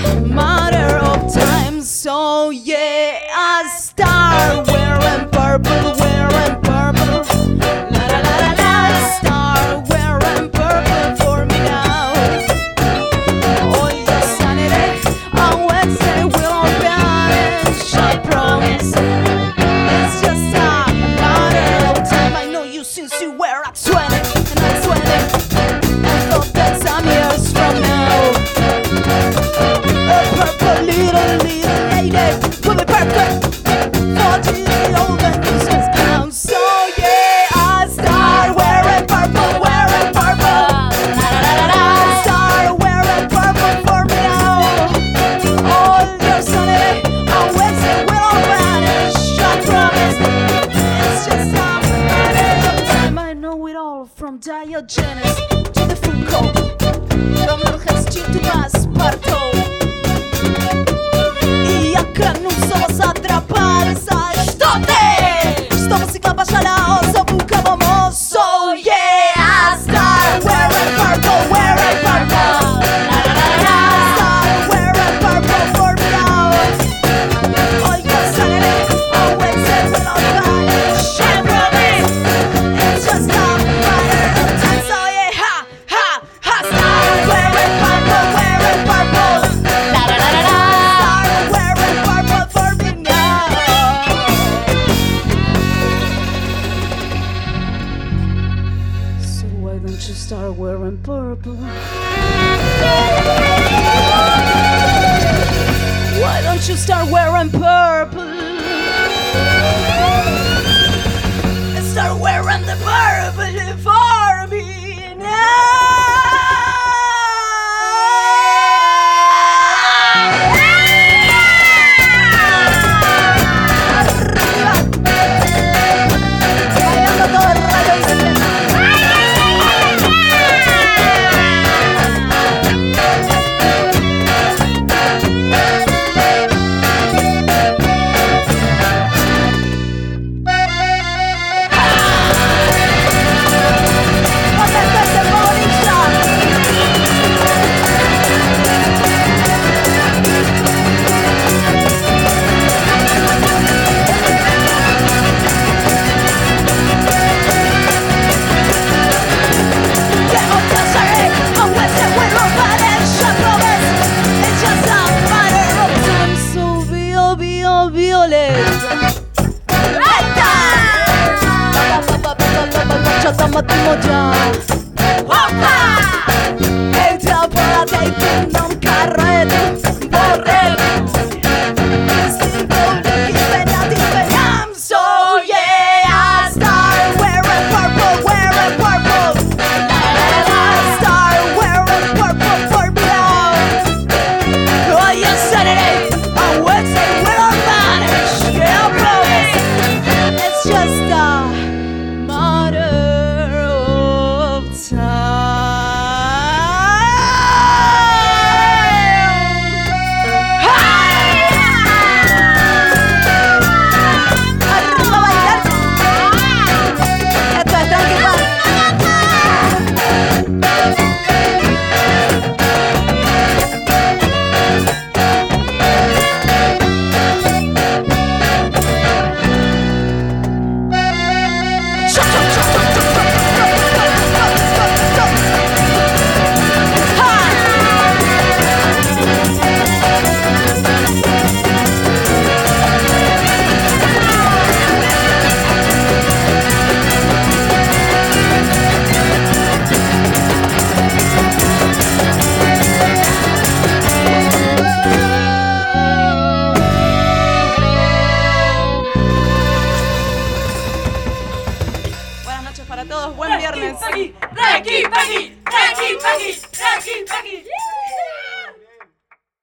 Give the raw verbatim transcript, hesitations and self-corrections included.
matter of time. So yeah, I start wearing purple, wearing purple. La la la la la. Start wearing purple for me now. Oh yeah, Saturday and Wednesday we'll vanish, I promise. It's just a matter of time. I know you since you were at twenty and I'm twenty. I thought that some years from now, a purple little little lady will be perfect for the old and useless clown. So yeah, I start wearing purple, wearing purple. La la la la la. Start wearing purple for me now. All your Sunday and Wednesday will all vanish, I promise. It's just a matter of time. I know it all from Diogenes to the Foucault, from Norgestiu to Passepartout. И ако не се затрапали за щоте, що му си клапашаля от забука момо. So yeah, I start wearing purple, wearing purple. La la la la. Start wearing purple for me now. All your Saturday and Wednesday will all vanish, I promise. It's just a matter of time. So yeah, ha ha ha. Start wearing purple, wearing purple. La la la la la. Start wearing purple for me now. So why don't you start wearing purple?